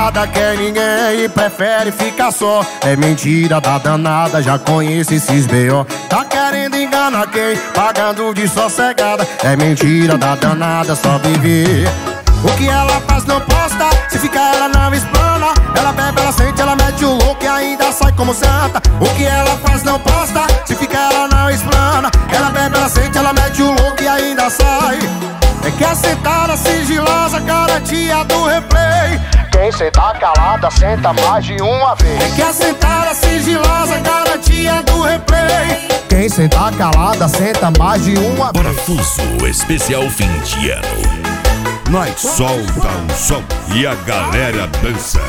danada quer ninguém e prefere ficar só. É mentira da danada, já conheço esses B.O. Tá querendo enganar quem? Pagando de sossegada. É mentira da danada, só viver. O que ela faz não posta, se ficar ela não explana. Ela bebe, ela sente, ela mete o louco e ainda sai como santa. O que ela faz não posta, se ficar ela não explana. Ela bebe, ela sente, ela mete o louco e ainda sai. É que a sentada sigilosa, garantia do replay. Quem senta calada, senta mais de uma vez. É que a sentada sigilosa, garantia do replay. Quem senta calada, senta mais de uma vez. Parafuso especial fim de ano. Nós solta um som e a galera dança.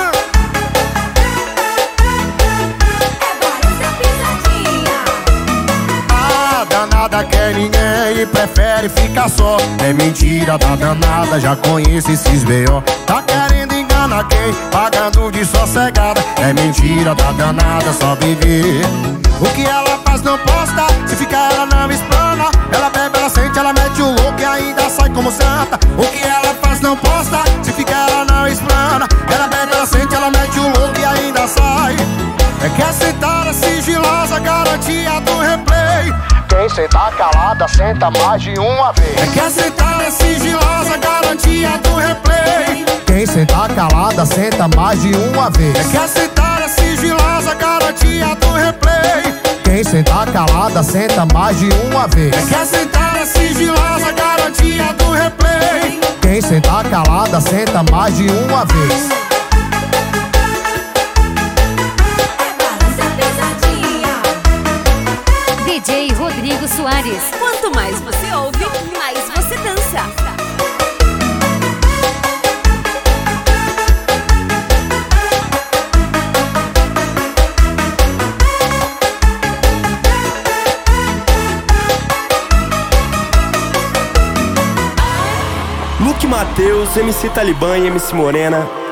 A danada quer ninguém e prefere ficar só. É mentira da danada, já conheço esses B.O. Tá querendo enganar quem? Pagando de sossegada. É mentira da danada, só viver. O que ela faz não posta, se ficar ela não explana. Ela bebe, ela sente, ela mete o louco e ainda sai como santa. O que ela faz não posta, se ficar ela não explana. Ela bebe, ela sente, ela mete o louco e ainda sai. É que a sentada sigilosa, garantia do replay. Quem senta calada, senta mais de uma vez. É que a sentada sigilosa, garantia do replay. Quem senta calada, senta mais de uma vez. É que a sentada sigilosa, garantia do replay. Quem senta calada, senta mais de uma vez. É que a sentada sigilosa, garantia do replay. Quem senta calada, senta mais de uma vez. DJ Rodrigo Soares. Quanto mais você ouve, mais você dança. Luke Mateus, MC Talibã e MC Morena.